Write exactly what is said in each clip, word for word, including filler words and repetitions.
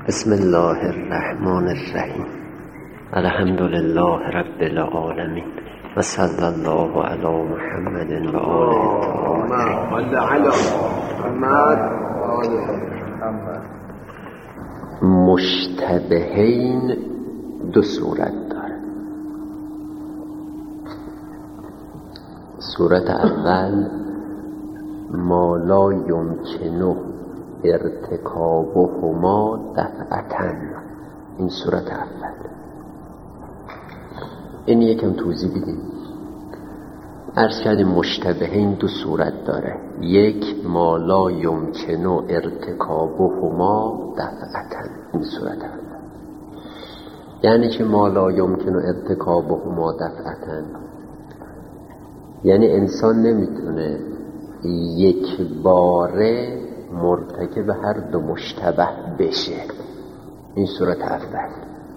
بسم الله الرحمن الرحیم. الحمد لله رب العالمین و صلی الله علی محمد و آله الطاهرین. مشتبهین دو صورت داره. صورت اول ما لا یمکنه ارتکابهما دفعتاً. این صورت اول. این یکم توضیح بدیم. عرض کردیم مشتبهین دو صورت داره. یک ما لا یمکنه ارتکابهما دفعتاً. این صورت اول. یعنی چه ما لا یمکنه ارتکابهما دفعتاً؟ یعنی انسان نمیتونه یک باره مرتکب هر دو مشتبه بشه. این صورت اول.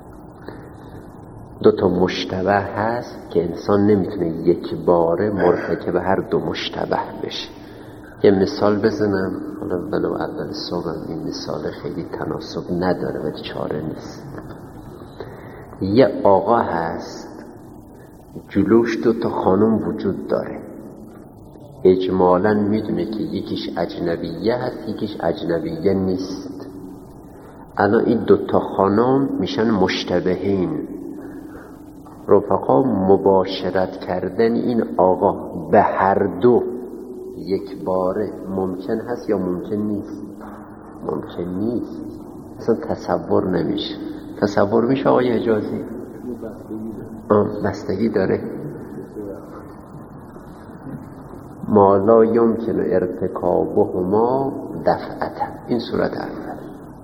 دو تا مشتبه هست که انسان نمیتونه یک باره مرتکب هر دو مشتبه بشه. یه مثال بزنم، حالا ولو اول صبحم این مثال خیلی تناسب نداره ولی چاره نیست. یه آقا هست جلوش دو تا خانم وجود داره. اجمالاً میدونه که یکیش اجنبیه هست یکیش اجنبیه نیست. الان این دوتا خانم میشن مشتبهین. رفقا مباشرت کردن این آقا به هر دو یک باره ممکن هست یا ممکن نیست؟ ممکن نیست. اصلا تصور نمیشه. تصور میشه آقای حجازی؟ آه بستگی داره. ما لا یمکن ارتکابهما دفعتاً. این صورت اول.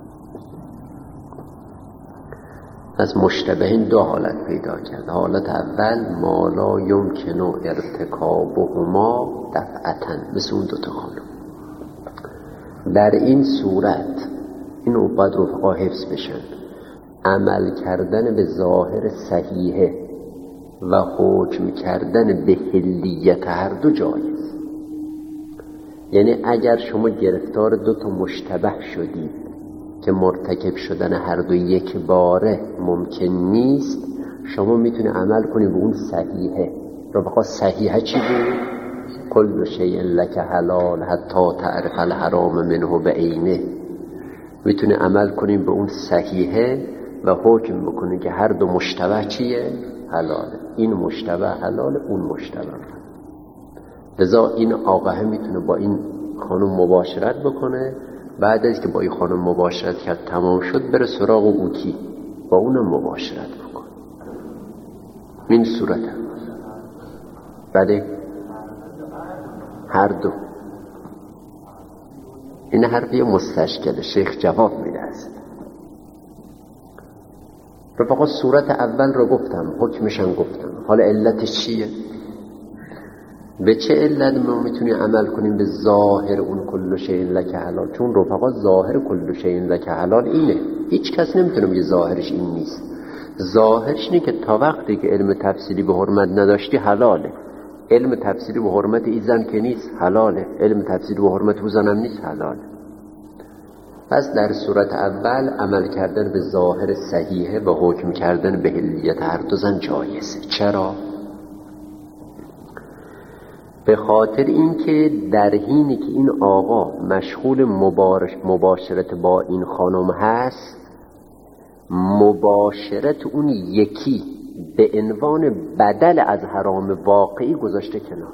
از مشتبهین دو حالت پیدا کرد. حالت اول ما لا یمکن ارتکابهما دفعتاً، مثل اون دوتا خانم. در این صورت اینو باید رفقا حفظ بشن. عمل کردن به ظاهر صحیحه و حکم کردن به حلیت هر دو جایز. یعنی اگر شما گرفتار دو تا مشتبه شدید که مرتکب شدن هر دو یک باره ممکن نیست، شما میتونی عمل کنی به اون صحیحه. رو بخواه صحیحه چی بود؟ کل شیء لک حلال حتی تعرف الحرام منه بعینه. میتونی عمل کنی به اون صحیحه و حکم بکنی که هر دو مشتبه چیه؟ حلاله. این مشتبه حلال، اون مشتبه. لذا این آقاه میتونه با این خانم مباشرت بکنه. بعد از که با این خانم مباشرت کرد تمام شد بره سراغ اوکی با اونم مباشرت بکنه. این صورت هم. بعد هر دو. این حرفی مستشکل شیخ جواب میده است. رفقا صورت اول رو گفتم، حکمشم گفتم. حالا علتش چیه؟ به چه علت ما میتونیم عمل کنیم به ظاهر اون کل شیء لک حلال؟ چون رفقا ظاهر کل شیء لک حلال اینه. هیچ کس نمیتونه بگه ظاهرش این نیست. ظاهرش اینه که تا وقتی که علم تفصیلی به حرمت نداشتی حلاله. علم تفصیلی به حرمت این زن که نیست حلاله. علم تفصیلی به حرمت او زن هم نیست حلاله. پس در صورت اول عمل کردن به ظاهر صحیحه و حکم کردن به حلیت هر دو زن جایزه. چرا؟ به خاطر اینکه در حینی که این آقا مشغول مبارش مباشرت با این خانم هست، مباشرت اون یکی به عنوان بدل از حرام واقعی گذاشته کنار.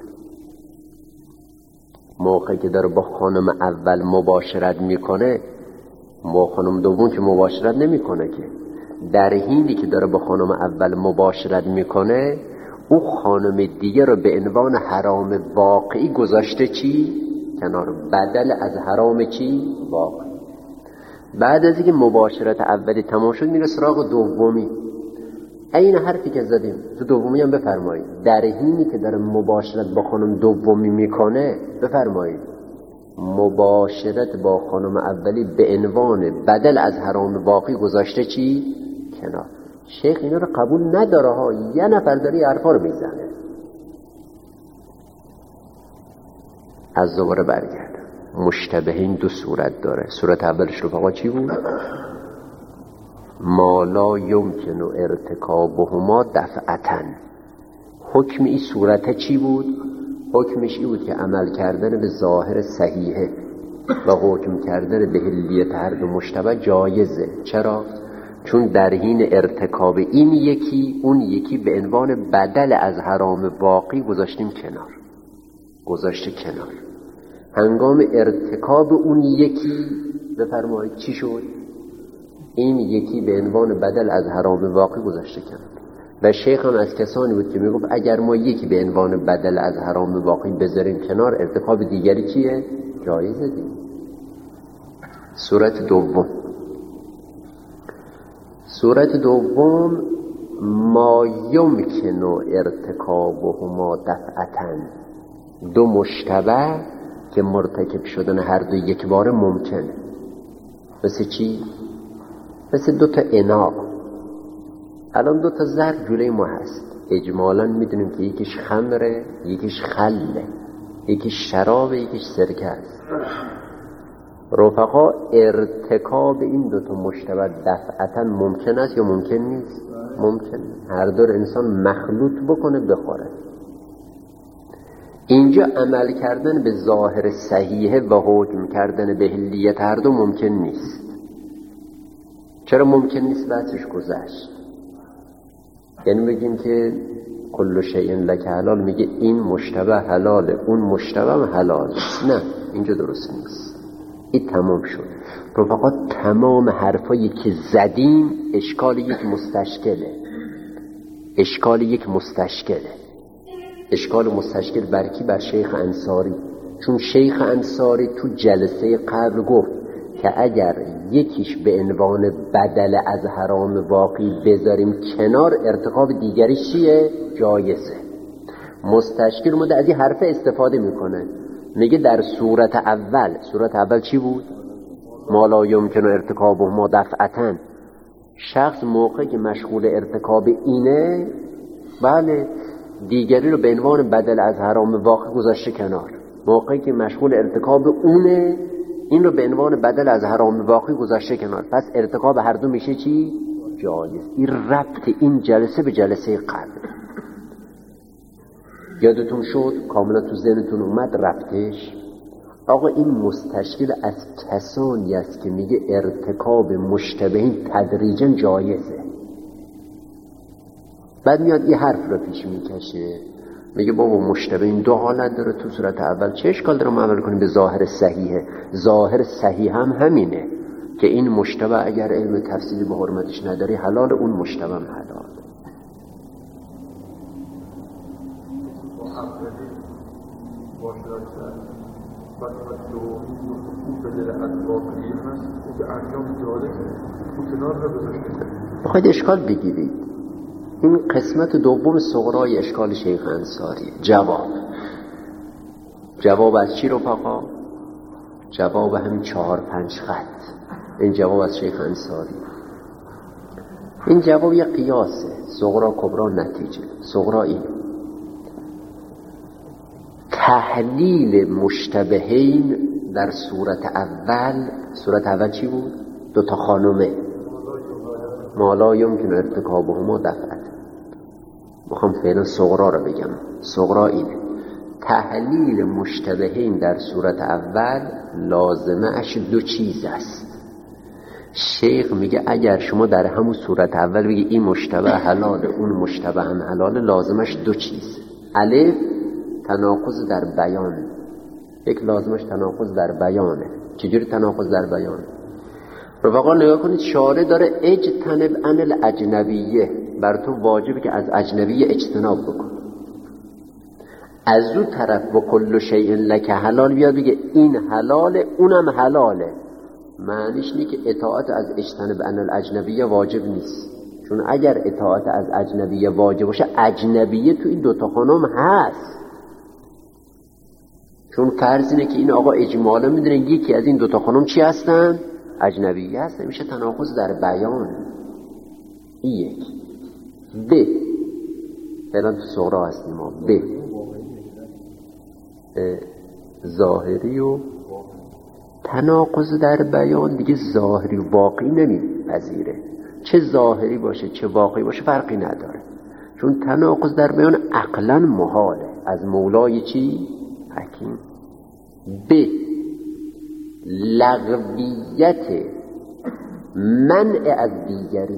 موقعی که داره با خانم اول مباشرت میکنه، با خانم دوم که مباشرت نمیکنه که. در حینی که داره با خانم اول مباشرت میکنه، او خانم دیگه رو به عنوان حرام واقعی گذاشته چی؟ کنار. بدل از حرام چی؟ واقعی. بعد از اینکه مباشرت اولی تمام شد میره سراغ دومی. این حرفی که زدیم تو دومی هم بفرمایید. در حینی که داره مباشرت با خانم دومی میکنه، بفرمایید مباشرت با خانم اولی به عنوان بدل از حرام واقعی گذاشته چی؟ کنار. شیخ اینا رو قبول نداره ها. یه نفر داره یه حرفا رو میزنه. از دوباره برگردم. مشتبهین دو صورت داره. صورت اولش رو بابا چی بود؟ ما لا یمکن ارتکابهما دفعتاً. حکم این صورت چی بود؟ حکمش این بود که عمل کردن به ظاهر صحیحه و حکم کردن به حلیت هر دو مشتبه جایزه. چرا؟ چون در حین ارتکاب این یکی اون یکی به عنوان بدل از حرام باقی گذاشتیم کنار، گذاشته کنار. هنگام ارتکاب اون یکی بفرمایید چی شد؟ این یکی به عنوان بدل از حرام باقی گذاشته کنار. و شیخ هم از کسانی بود که میگفت اگر ما یکی به عنوان بدل از حرام باقی بذاریم کنار، ارتکاب دیگری چیه؟ جایزه دیگه. صورت دوم، صورت دوم ما یمکن ارتکابهما دفعتاً. دو مشتبه که مرتکب شدن هر دو یک بار ممکنه. مثل چی؟ مثل دو تا اناء. الان دو تا ظرف جلوی ما هست، اجمالاً میدونیم که یکیش خمره، یکیش خله، یکیش شراب، یکیش سرکه است. رفقا ارتکاب این دو تا مشتبه دفعتاً ممکن است یا ممکن نیست؟ ممکن. هر دو انسان مخلوط بکنه بخوره. اینجا عمل کردن به ظاهر صحیحه و حکم کردن به حلیت هر دو ممکن نیست. چرا ممکن نیست؟ بحثش گذشت. یعنی بگیم که کل شیء لک حلال، میگه این مشتبه حلاله اون مشتبه هم حلاله. نه، اینجا درست نیست. این تمام شد. رفقا تمام حرفایی که زدیم اشکال یک مستشکله، اشکال یک مستشکله. اشکال مستشکل بر کی؟ بر شیخ انصاری. چون شیخ انصاری تو جلسه قبل گفت که اگر یکیش به عنوان بدل از حرام واقعی بذاریم کنار، ارتکاب دیگری چیه؟ جایزه. مستشکل مده از این حرف استفاده میکنه، میگه در صورت اول، صورت اول چی بود؟ ما لا یمکن ارتکابهما دفعتاً. شخص موقعی که مشغول ارتکاب اینه، بله، دیگری رو به عنوان بدل از حرام واقع گذاشته کنار. موقعی که مشغول ارتکاب اونه، این رو به عنوان بدل از حرام واقع گذاشته کنار. پس ارتکاب هر دو میشه چی؟ جایز. این ربط این جلسه به جلسه قبل یادتون شد؟ کاملا تو ذهنتون اومد ربطش؟ آقا این مستشکل از کسانی است که میگه ارتکاب مشتبهین تدریجا جایزه. بعد میاد این حرف رو پیش میکشه، میگه بابا مشتبهین دو حالت داره. تو صورت اول چه اشکال داره ما عمل کنیم به ظاهر صحیحه؟ ظاهر صحیح هم همینه که این مشتبه اگر علم تفصیلی به حرمتش نداری حلال، اون مشتبه هم حلال. بخواید اشکال بگیرید، این قسمت دوم صغرای اشکال شیخ انصاری. جواب جواب از چی رفقا؟ جواب همین چهار پنج خط. این جواب از شیخ انصاری. این جواب یه قیاسه، صغرا کبرا نتیجه. صغرا این تحلیل مشتبهین در صورت اول. صورت اول چی بود؟ دو تا خانومه، ما لا یمکن ارتکابهما دفعت. میخوام فعلا صغرا رو بگم. صغرا اینه تحلیل مشتبهین در صورت اول لازمه اش دو چیز است. شیخ میگه اگر شما در همون صورت اول بگی این مشتبه حلاله اون مشتبه هم حلاله، لازمش دو چیز. الف تناقض در بیان. یک لازمش تناقض در بیانه. چجوری تناقض در بیانه؟ رفقا نگاه کنید، شارع داره اجتنب عن الاجنبیه، بر تو واجبه که از اجنبیه اجتناب بکن. از اون طرف و کل شیء لک حلال بیاد بگه این حلاله اونم حلاله. معنیش اینه که اطاعت از اجتنب عن الاجنبیه واجب نیست. چون اگر اطاعت از اجنبیه واجب باشه، اجنبیه تو این دوتا خانم هست. چون فرض اینه که این آقا اجمالا میدونه یکی از این دوتا خانم چی هستن؟ اجنبیه هست. میشه تناقض در بیان. این یک. ب فعلا تو صغرا هستیم ما. ب ظاهری و تناقض در بیان دیگه ظاهری و واقعی نمیپذیره. چه ظاهری باشه چه واقعی باشه فرقی نداره، چون تناقض در بیان عقلا محاله. از مولای چی؟ حکیم. ب لغویت منع از دیگری،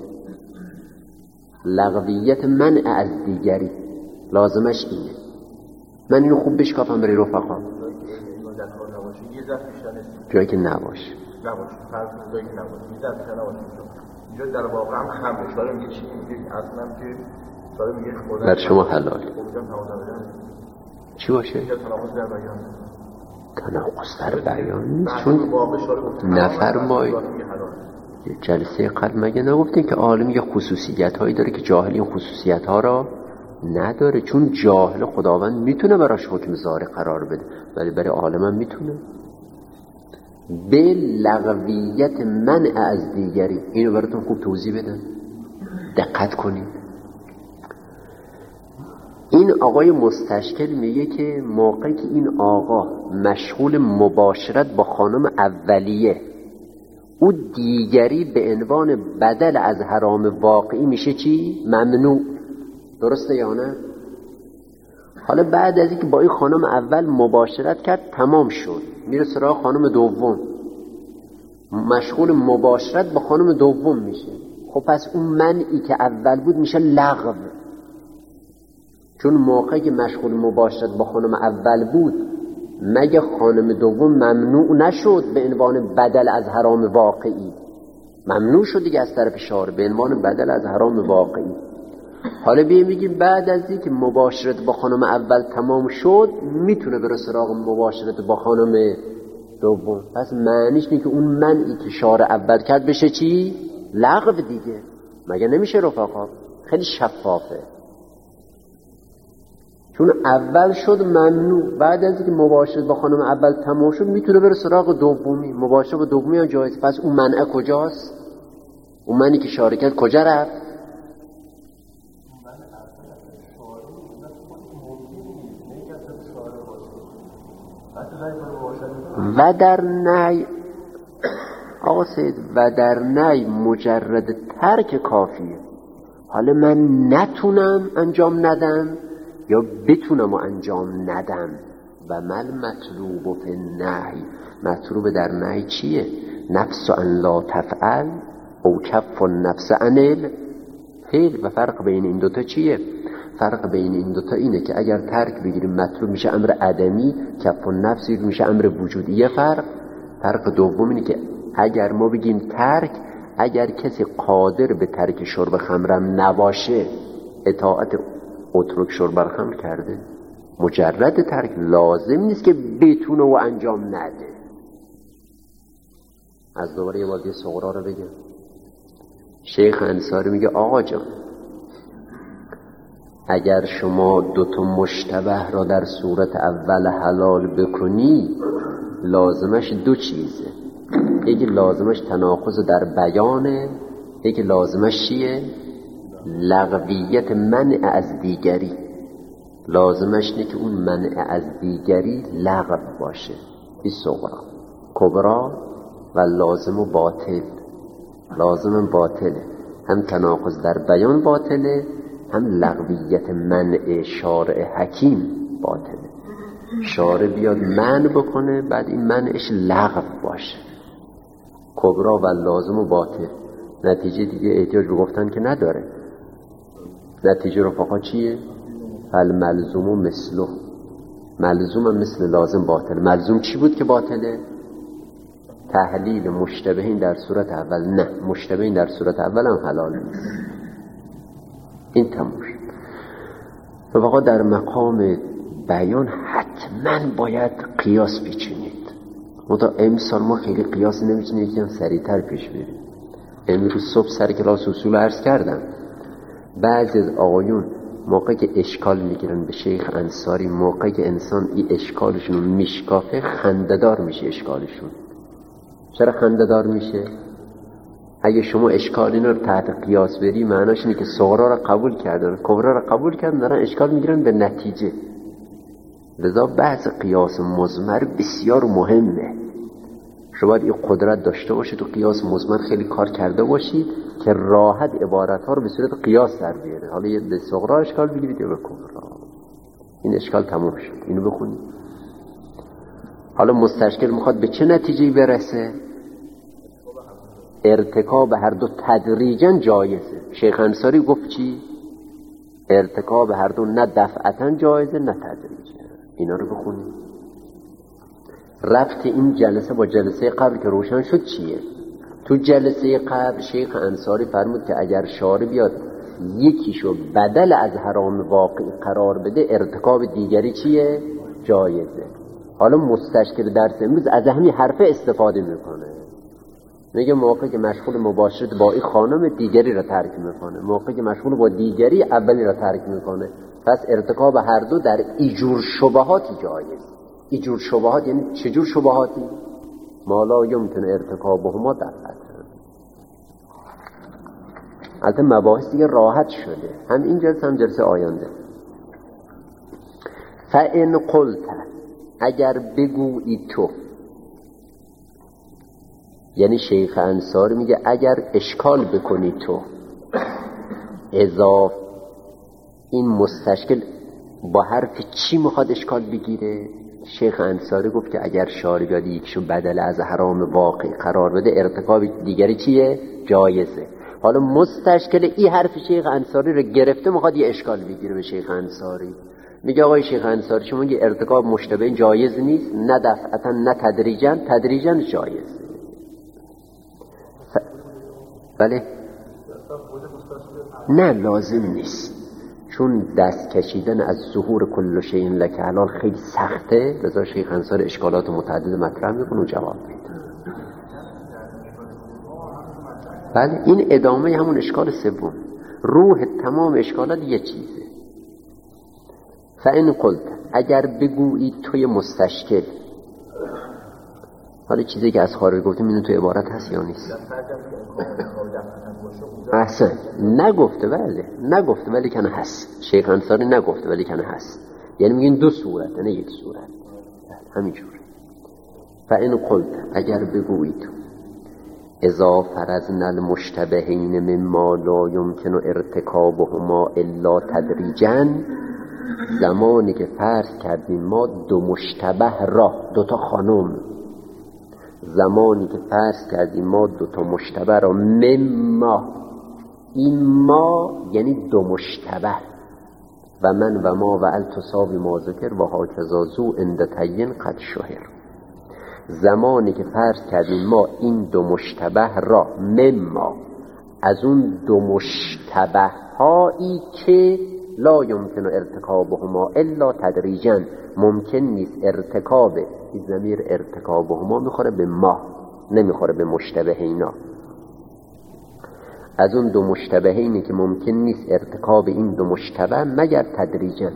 لغویت منع از دیگری لازمش اینه. من اینو خوب بشکافم برای رفقا جایی که نباشه نباشه فرض جایی که نباشه یه دست نباشه اینجا در واقع هم خمره داره میگه چی میگه اصلا که داره میگه خدا بر شما حلال چی باشه؟ تناقض در بیان تناقض در بیان نیست، چون نفرمایید یه جلسه قبل مگه نگفتین که عالم یه خصوصیت هایی داره که جاهل این خصوصیت ها را نداره، چون جاهل خداوند میتونه براش حکم ظاهر قرار بده ولی برای عالم هم میتونه. به لغویت منع از دیگری، اینو براتون خوب توضیح بدم، دقت کنید. این آقای مستشکل میگه که موقعی که این آقا مشغول مباشرت با خانم اولیه، او دیگری به عنوان بدل از حرام واقعی میشه چی؟ ممنوع. درسته یا نه؟ حالا بعد از اینکه با این خانم اول مباشرت کرد تمام شد، میره سراغ خانم دوم، مشغول مباشرت با خانم دوم میشه. خب پس اون منعی که اول بود میشه لغو، چون موقعی که مشغول مباشرت با خانم اول بود مگه خانم دوم ممنوع نشد به عنوان بدل از حرام واقعی؟ ممنوع شد دیگه از طرف شارع به عنوان بدل از حرام واقعی. حالا بیاییم بگیم بعد از اینکه مباشرت با خانم اول تمام شد میتونه بره سراغ مباشرت با خانم دوم. پس معنیش اینه که اون منعی که شارع اول کرد بشه چی؟ لغو دیگه. مگه نمیشه رفقا؟ خیلی شفافه، چون اول شد ممنوع، بعد از اینکه مباشرت با خانم اول تمام شد میتونه بره سراغ دومی. مباشرت با دومی هم جایز. پس اون منع کجاست؟ اون منعی که شارع کرد کجا رفت؟ و در نهی آقا سید و در نهی مجرد ترک کافیه. حالا من نتونم انجام ندم یا بتونم و انجام ندم. و مل مطلوب فی النهی، مطلوب در نهی چیه؟ نفس ان لا تفعل او کف النفس عن الفعل. و فرق بین این دوتا چیه؟ فرق بین این دوتا اینه که اگر ترک بگیریم مطلوب میشه امر عدمی، کف النفس میشه امر وجودی. یه فرق فرق دوم اینه که اگر ما بگیم ترک، اگر کسی قادر به ترک شرب خمرم نباشه اطاعت اترک شرب خمر کرده. مجرد ترک لازم نیست که بتونه و انجام نده. از دوباره یه وادی صغرا رو بگم. شیخ انصاری میگه آقا جان اگر شما دوتا مشتبه را در صورت اول حلال بکنی لازمش دو چیزه، یکی لازمش تناقض در بیانه، یکی لازمش چیه؟ لغویت منع از دیگری. لازمش اینه که اون منع از دیگری لغو باشه. این صغرا. کبرا و لازم و باطل. لازم باطله، هم تناقض در بیان باطله، هم لغویت منع شارع حکیم باطله. شارع بیاد منع بکنه بعد این منعش لغو باشه. کبرا و لازم و باطل. نتیجه دیگه احتیاج به گفتن که نداره. نتیجه رفقا چیه؟ فالملزوم مثله. ملزوم مثل لازم باطل. ملزوم چی بود که باطله؟ تحلیل مشتبهین در صورت اول. نه، مشتبهین در صورت اول هم حلال نیست. این تموم شد. رفقا در مقام بیان حتما باید قیاس بچینید. منتها امسال ما خیلی قیاس نمیچینیم، یکم سریعتر پیش بریم. امروز صبح سر کلاس اصول عرض کردم بعضی از آقایون موقعی که اشکال میگیرن به شیخ انصاری، موقعی که انسان این اشکالشون رو میشکافه خنده‌دار میشه اشکالشون. چرا خنده‌دار میشه؟ اگه شما اشکال اینا رو تحت قیاس بری معناش اینه که صغرا رو قبول کردن، کبرا رو قبول کردن، دارن اشکال میگیرن به نتیجه. لذا بحث قیاس مضمر بسیار مهمه. شما باید این قدرت داشته باشید تو قیاس مزمن خیلی کار کرده باشید که راحت عبارت ها رو به صورت قیاس در بیارید. حالا یه به صغرا اشکال بگیرید یا به کبرا، این اشکال تموم شد. اینو بخونید. حالا مستشکل میخواد به چه نتیجه‌ای برسه؟ ارتکاب هر دو تدریجا جایزه. شیخ انصاری گفت چی؟ ارتکاب هر دو نه دفعتا جایزه نه تدریجا. اینا رو بخونید. ربط این جلسه با جلسه قبل که روشن شد چیه؟ تو جلسه قبل شیخ انصاری فرمود که اگر شارع بیاد یکیشو بدل از حرام واقعی قرار بده، ارتکاب دیگری چیه؟ جایزه. حالا مستشکل درس امروز از همین حرفه استفاده میکنه، میگه موقعی که مشغول مباشرت با این خانم دیگری را ترک میکنه، موقعی که مشغول با دیگری اولی را ترک میکنه. پس ارتکاب هر دو در ایجور شبهاتی جایز. ایجور شبهات یعنی چجور شبهاتی؟ ما لا یمکن ارتکابهما دفعتا. البته مباحث دیگه راحت شده، هم این جلسه هم جلسه آینده. فَإِنْ قُلْتَ، اگر بگویی تو، یعنی شیخ انصاری میگه اگر اشکال بکنی تو، اضاف این مستشکل با حرف چی میخواد اشکال بگیره؟ شیخ انصاری گفت که اگر شارع بیاد یکشو بدل از حرام واقعی قرار بده، ارتکاب دیگری چیه؟ جایزه. حالا مستشکل این حرف شیخ انصاری رو گرفته میخواد یه اشکال بگیره به شیخ انصاری. میگه آقای شیخ انصاری شما میگه ارتکاب مشتبه جایز نیست، نه دفعتا نه تدریجا. تدریجا جایز. ف... بله نه لازم نیست، چون دست کشیدن از ظهور کل شیء لک حلال خیلی سخته. لذا شیخ انصاری اشکالات متعدد مطرح میکنه و جواب میده. بله این ادامه همون اشکال سوم. روح تمام اشکالات یه چیزه. فَإِنْ قُلْتَ، اگر بگویی توی مستشکل، حالا چیزی که از خارج گفتیم اینو توی عبارت هست یا نیست؟ احسن نگفته، بله نگفته ولی کنه هست. شیخ انصاری نگفته ولی کنه هست، یعنی میگین دو صورت نه یک صورت. همینجوره. فَإِنْ قُلْتَ، اگر بگویی تو، اذا فرضنا المشتبهین مما لا يمكن ارتکابهما الا تدریجا، زمانی که فرض کردیم ما دو مشتبه را، دو تا خانم، زمانی که فرض کردیم ما دو تا مشتبه را، مما، این ما یعنی دو مشتبه، و من و ما و التصاوی ما ذکر و هاکذا زو اندتین قد شهر. زمانی که فرض کردیم ما این دو مشتبه را، مما، از اون دو مشتبه هایی که لا یمکن ارتکابهما الا تدریجا، ممکن نیست ارتکاب، این ضمیر ارتکابهما میخوره به ما نمیخوره به مشتبهینا. از اون دو مشتبهینی که ممکن نیست ارتکاب این دو مشتبه مگر تدریجا.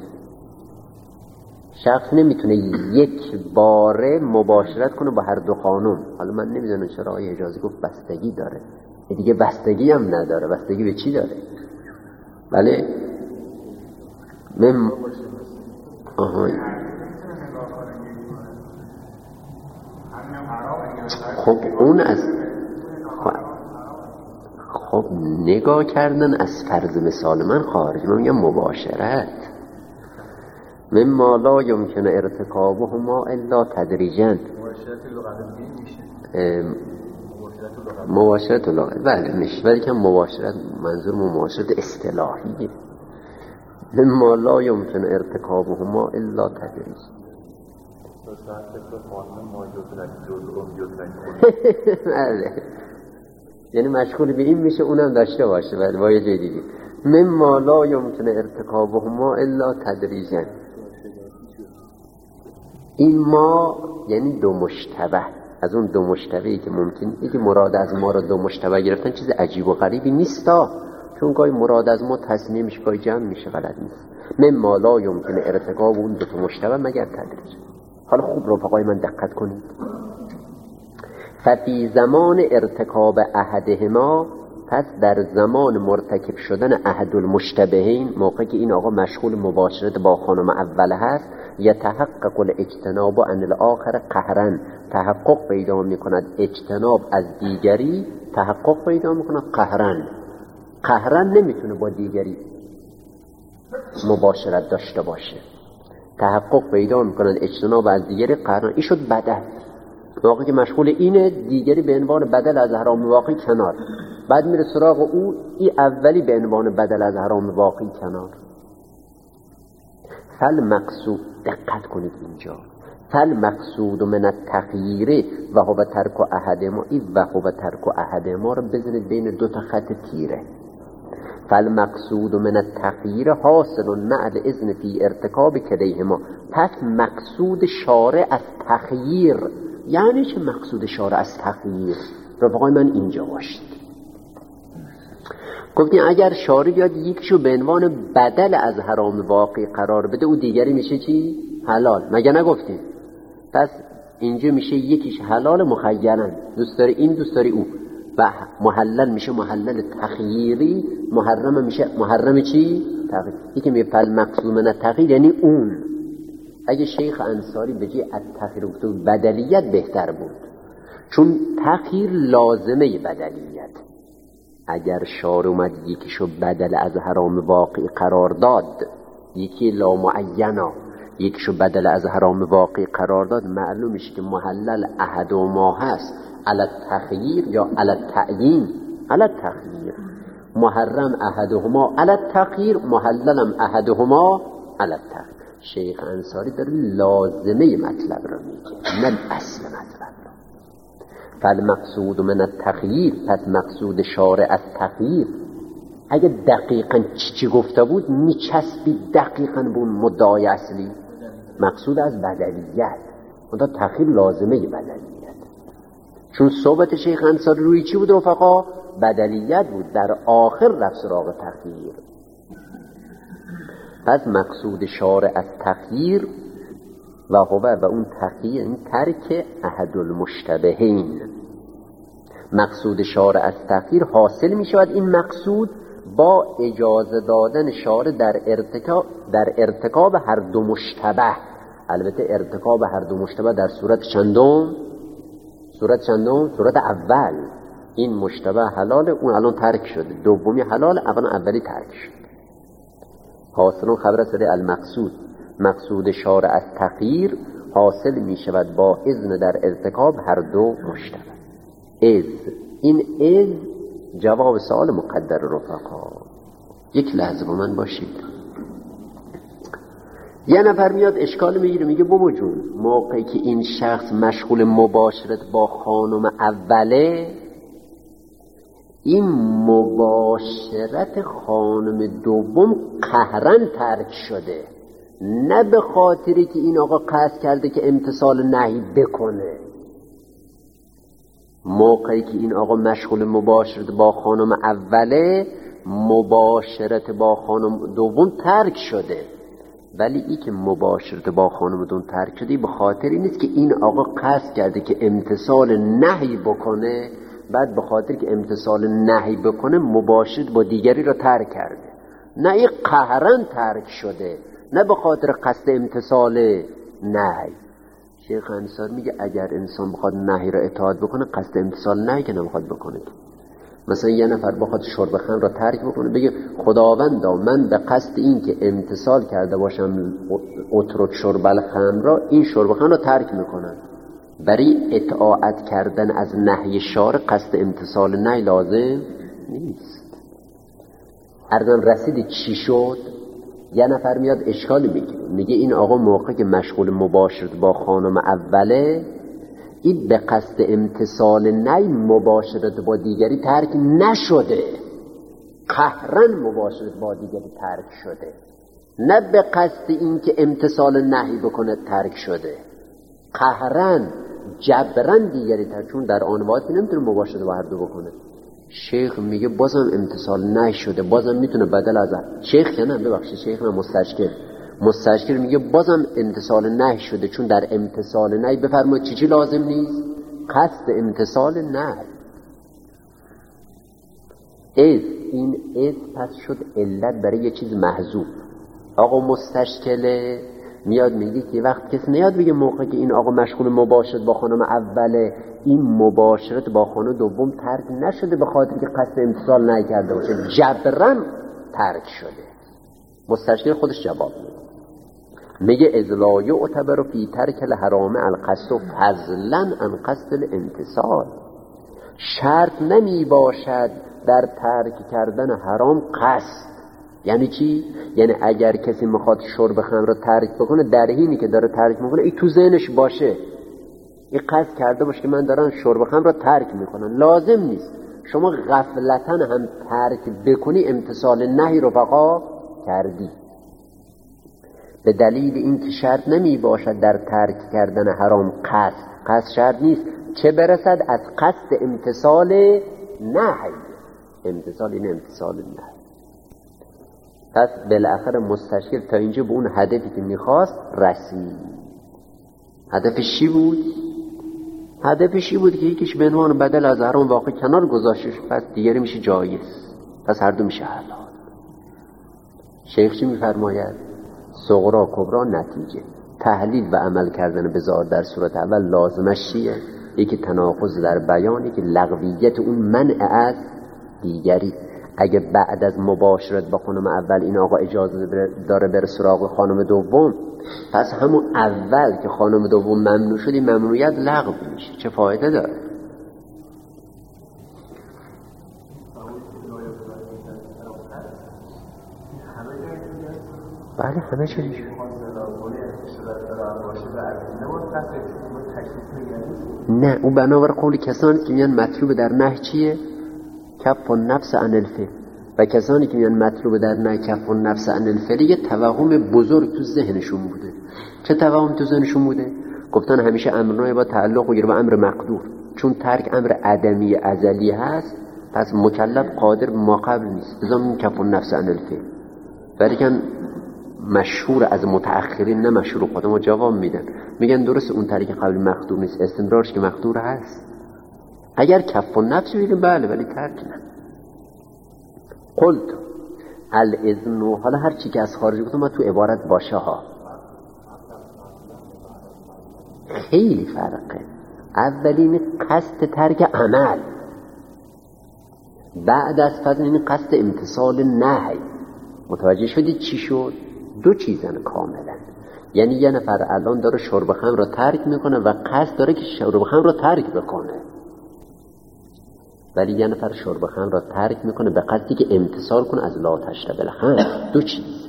شخص نمیتونه یک باره مباشرت کنه با هر دو خانم. حالا من نمیدونم چرا آقای حجازی گفت بستگی داره، دیگه بستگی هم نداره. بستگی به چی داره؟ بله مم آها خب اون از خب نگاه کردن از فرض مثال من خارج. من میگم مباشرت، مما لا يمكن ارتکابهما الا تدریجا. مباشرت لغت بله میشه، ولی که مباشرت منظور مباشرت اصطلاحیه. مما لا يمكن ارتکابهما الا تدریجا. بله یعنی مشغول به این میشه اونم داشته باشه ولی با یه جای دیگه. مما لا يمكن ارتکابهما الا تدریجا. این ما یعنی دو مشتبه، از اون دو مشتبهی که ممکن یکی مراد از ما را دو مشتبه گرفتن چیز عجیب و غریبی نیستا، چون گاهی مراد از ما تصمیه میشه گاهی جمع میشه، غلط نیست. مما لا يمكن ارتکاب اون دو تا مشتبه مگر تدریج. حالا خوب رفقای من دقت کنید. ففی زمان ارتکاب احدهما، پس در زمان مرتکب شدن احد المشتبهین، موقعی که این آقا مشغول مباشرت با خانم اوله هست، یتحقق الاجتناب عن الاخر قهرا، تحقق پیدا میکند اجتناب از دیگری، تحقق پیدا میکند قهرا. قهرا نمیتونه با دیگری مباشرت داشته باشه، تحقق پیدا میکند اجتناب از دیگری قهرا. این شد بدل. موقعی که مشغول اینه، دیگری به عنوان بدل از حرام واقعی کنار، بعد میره سراغ او، این اولی به عنوان بدل از حرام واقعی کنار. فل مقصود، دقت کنید اینجا، فل مقصود من التغییر و هو ترک احد ما، این و هو ترک احد ما رو بزنید بین دو تا خط تیره. فل مقصود من التغییر حاصل مع الاذن فی ارتکاب کلیهما. پس مقصود شارع از تغییر یعنی چه؟ مقصود شارع از تغییر رفقای من اینجا باشید. گفتیم اگر شارع بیاد یکیشو به عنوان بدل از حرام واقعی قرار بده، او دیگری میشه چی؟ حلال. مگه نگفتیم؟ پس اینجا میشه یکیش حلال مخیرن، دوست داری این دوست داری او، و محلل میشه محلل تخییری، محرم میشه محرم چی؟ تغییر. یکی میگه فل مقصود من تغییر یعنی اون. اگه شیخ انصاری به جای التغییر گفت بدلیت بهتر بود، چون تغییر لازمه بدلیت. اگر شارع اومد یکیشو بدل از حرام واقعی قرار داد، یکی لا معینا، یکیشو بدل از حرام واقعی قرار داد، معلوم میشه که محلل احد و ما هست علی التخییر یا علی التعیین. علی التخییر محرم احدهما علی التخییر، محللم احدهما علی التخییر. شیخ انصاری داره لازمه مطلب رو میگه، نه اصل مطلب رو. فالمقصود من التغییر، پس مقصود شارع از تغییر. اگه دقیقاً چی چی گفته بود میچسبید دقیقاً به اون مدعای اصلی. مقصود از بدلیت، اونجا تغییر لازمه بدلیت، چون صحبت شیخ انصاری روی چی بود رفقا؟ بدلیت بود، در آخر رفت سراغ تغییر. پس مقصود شارع از تغییر و هو و اون تغییر این ترک احد المشتبهین. مقصود شارع از تغییر حاصل می شود این مقصود با اجازه دادن شارع در ارتکاب در ارتکاب هر دو مشتبه. البته ارتکاب هر دو مشتبه در صورت چندم؟ صورت چندم؟ صورت اول. این مشتبه حلال، اون الان ترک شده، دومی حلال، اول اولی ترک شد. حاصل خبر سره المقصود، مقصود شارع از تغییر حاصل می شود با اذن در ارتکاب هر دو مشتبه. از این از جواب سوال مقدر رفقا. یک لحظه با من باشید. یه نفر میاد اشکال میگیره، میگه بابا جون موقعی که این شخص مشغول مباشرت با خانم اوله، این مباشرت خانم دوم قهرن ترک شده، نه به خاطری که این آقا قصد کرده که امتثال نهی بکنه. موقعی که این آقا مشغول مباشرت با خانم اوله، مباشرت با خانم دوم ترک شده، ولی ای که مباشرت با خانم دوم ترک شده به خاطری نیست که این آقا قصد کرده که امتثال نهی بکنه، بعد به خاطر که امتثال نهی بکنه مباشرت با دیگری را ترک کرده. نه این قهرن ترک شده، نه به خاطر قصد امتثال نهی. شیخ انصاری میگه اگر انسان بخواد نهی را اطاعت بکنه، قصد امتثال نهی که نمیخواد بکنه. مثلا یه نفر بخواد شرب خمر را ترک بکنه، بگه خداوندا من به قصد این که امتثال کرده باشم اترک شرب الخمر را، این شرب خمر را ترک میکنم. برای اطاعت کردن از نهی شارع قصد امتثال نهی لازم نیست. ارزان رسید چی شد؟ یه نفر میاد اشکالی میگه، میگه این آقا موقع که مشغول مباشرت با خانم اوله، این به قصد امتثال نهی مباشرت با دیگری ترک نشده، قهرن مباشرت با دیگری ترک شده، نه به قصد این که امتثال نهی بکنه ترک شده، قهرن جبرن دیگری ترک، چون در آن وقت نمیتونه مباشرت با هر دو بکنه. شیخ میگه بازم امتثال نشده، بازم میتونه بدل از شیخ که نه ببخشید شیخ نه مستشکل مستشکل میگه بازم امتثال نهی شده، چون در امتثال نهی بفرمایید چی چی لازم نیست؟ قصد امتثال نهی. از این از پس شد علت برای یه چیز محذوف. آقا مستشکله میاد میگه که وقت کسی نیاد بگه موقع که این آقا مشغول مباشرت با خانم اوله، این مباشرت با خانم دوم ترک نشده به خاطر که قصد امتصال نکرده باشه، جبران ترک شده. مستشکل خودش جواب میده، میگه اذ لا یعتبر فی ترک الحرام القصد فضلا عن قصد الامتصال. شرط نمی باشد در ترک کردن حرام قصد. یعنی چی؟ یعنی اگر کسی میخواد شرب خمر رو ترک بکنه، در حینی که داره ترک میکنه این تو ذهنش باشه، این قصد کرده باشه که من دارم شرب خمر رو ترک میکنم. لازم نیست شما غفلتاً هم ترک بکنی، امتصال نهی رو فقط کردی. به دلیل این که شرط نمی باشد در ترک کردن حرام قصد. قصد شرط نیست، چه برسد از قصد امتصال نهی. امتصال این امتصال نهی. پس بالاخره مستشکل تا اینجا به اون هدفی که میخواست رسید. هدفش چی بود؟ هدفش بود که یکیش به عنوان بدل از حرام واقع کنار گذاشتش، پس دیگری میشه جایز، پس هر دو میشه حلال. شیخ چی میفرماید؟ صغرا کبرا نتیجه. تحلیل و عمل کردن بزار در صورت اول لازمش چیه؟ یکی تناقض در بیان، یکی لغویت اون منع از دیگری. اگه بعد از مباشرت با خانم اول این آقا اجازه داره بره سراغ خانم دوم، پس همون اول که خانم دوم ممنوع شدی ممنوعیت لغو میشه. چه فایده داره؟ بله همه چیز نه. اون بنابر قول کسانی که میان مطلوب در نهی چیه؟ کف النفس عن الفعل. و کسانی که میان مطلوب در نهی کف النفس عن الفعل یه توهم بزرگ تو ذهنشون بوده. چه توهم تو ذهنشون بوده؟ گفتن همیشه امرنای با تعلق بگیره با امر مقدور، چون ترک امر عدمی ازلی هست پس مکلف قادر به ما قبل نیست، لذا میگن کف النفس عن الفعل. ولیکن مشهور از متأخرین نه مشهور خودم رو جواب میدن، میگن درست اون طریق قبل مقدور نیست، استمرارش که مقدور هست. اگر کف النفس بگیریم بله، ولی ترک نه. قلت الاذن، حالا هر چی که از خارج گفتم ما تو عبارت باشه ها، خیلی فرقه. اولین قصد ترک عمل، بعد از فضل این قصد امتصال نهی. متوجه شدید چی شد؟ دو چیزن کاملا. یعنی یه نفر الان داره شرب خمر رو ترک میکنه و قصد داره که شرب خمر رو ترک بکنه، ولی یه نفر شرب خمر رو ترک میکنه به قصدی که امتصال کنه از لا تشرب الخمر. دو چیز.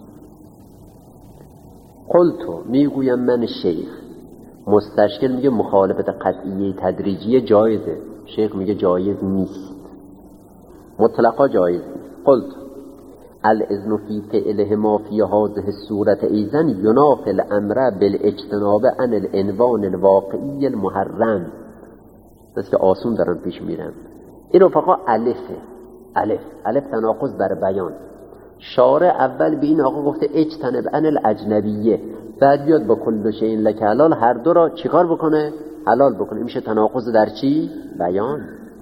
قلتو، میگویم من شیخ. مستشکل میگه مخالفت قطعیه تدریجیه جایزه، شیخ میگه جایز نیست، مطلقا جایز نیست. قلت الاذن فی فعلهما فی هذه الصورت ایزن ینافی الامر بالاجتناب عن العنوان الواقعی المحرم. بس که آسون دارن پیش میرن. این رفقا الفه، الف الف تناقض در بیان. شارع اول به این آقا گفته اجتنب عن الاجنبیه، بعد بیاد با کل شیء لک حلال هر دو را چیکار بکنه؟ حلال بکنه. میشه تناقض در چی؟ بیان.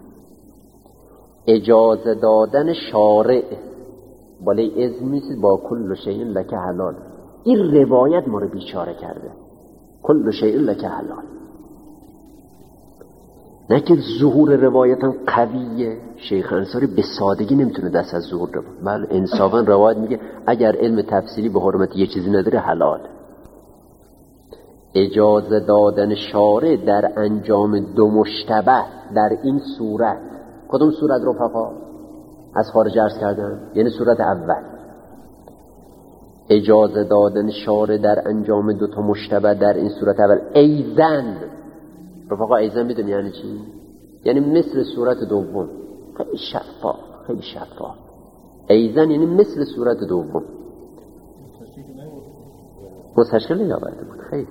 اجازه دادن شارع بالای اذن نیست با کل شیء لک حلال. این روایت ما رو بیچاره کرده، کل شیء لک حلال. نه که ظهور روایت هم قویه. شیخ انصاری به سادگی نمیتونه دست از ظهور رو. بله انصافا روایت میگه اگر علم تفسیری به حرمت یه چیزی نداره حلال. اجازه دادن شارع در انجام دو مشتبه در این صورت. کدوم صورت رفقا؟ از خارج عرض کردن، یعنی صورت اول. اجازه دادن شارع در انجام دو تا مشتبه در این صورت اول ایزن. رفقا ایزن میدونی یعنی چی؟ یعنی مثل صورت دوم. خیلی شفاف، خیلی شفاف. ایزن یعنی مثل صورت دوم. مستشکل نیاورده بود. خیلی